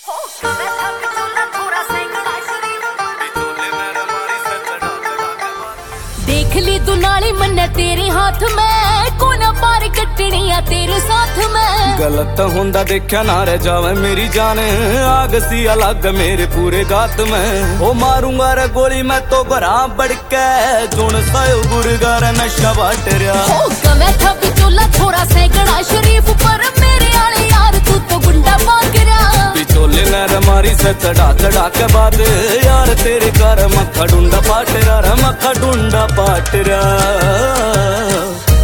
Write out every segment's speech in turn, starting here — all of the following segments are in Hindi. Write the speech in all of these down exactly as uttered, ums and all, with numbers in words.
देख ली तू नाली मन्ने तेरे हाथ में कोना पार कटनी है तेरे साथ में। गलत हुंदा देखा ना रह जावे मेरी जान, आग सी अलग मेरे पूरे गात में। ओ मारूंगा रे गोली मैं तो घरा बढ़ के, जुन सायो गुरगार नशा बाट रहा। ओ कवे था बिचोला थोड़ा सैकड़ा शरीफ पर मेरे आले यार तू तो गुंडा पाक रहा। बिचोले ने मारी से चढ़ा चढ़ा के बात यार तेरे घर मक्खा ढूंढा पाट रहा, मक्खा ढूंढा पाट रहा।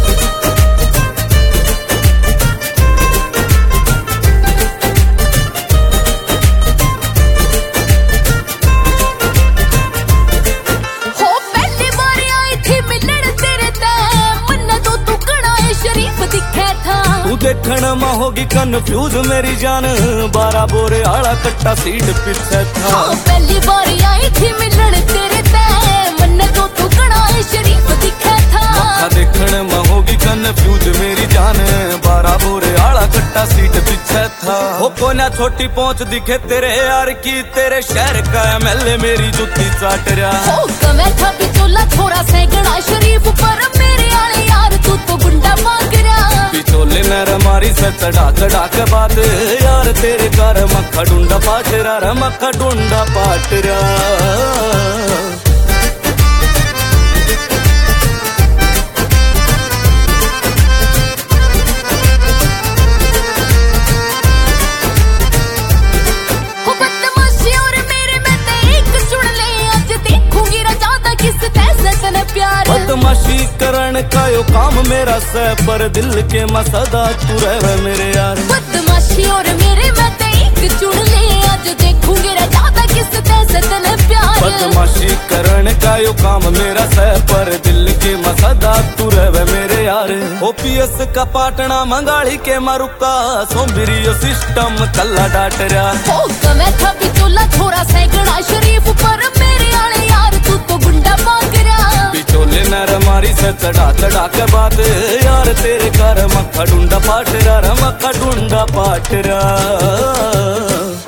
देखण में होगी कन्फ्यूज मेरी जान, बारह बोरे आला कट्टा सीट पीछे था। हाँ, पहली बार आई थी मिलन तेरे ते, मन तो तू कड़ा शरीफ दिखे था। मक्खा देखण में होगी कन्फ्यूज मेरी जान, बारह बोरे आला कट्टा सीट पीछे था। हो कोना छोटी पहुंच दिखे तेरे यार की, तेरे शहर का एमएलए मेरी जुत्ती चाट रहा। ओ कवे था बिचोला थोड़ा सैकड़ा शरीफ पर मेरे आले यार तू तो गुंडा पाक रहा। बिचोले ने मारी से चढ़ा चढ़ा के बात यार तेरे घर मक्खा ढूंढा पाट रहा, मक्खा ढूंढा पाट रहा। बदमाशी करण का यो काम मेरा से, पर दिल के मसदा तू रहे मेरे यार। बदमाशी और मेरे में ते एक चुन ले, आज देखूंगी रे ज्यादा किस तैसे तने प्यार। बदमाशी करण का यो काम मेरा से, पर दिल के मसदा तू रहे मेरे यार। ओपीएस का पाटना मंगाली के मारुका, सोमबिरी यो सिस्टम कल्ला डाट रहा। ओ कवे था बिचोला थोड़ा सैकड़ा शरीफ पर मेरे आले यार तू तो गुंडा पाक रहा। बिचोले ने मारी से चढ़ा चढ़ा के बात यार तेरे घर मक्खा ढूंढा पाट रहा, मक्खा ढूंढा पाट रहा।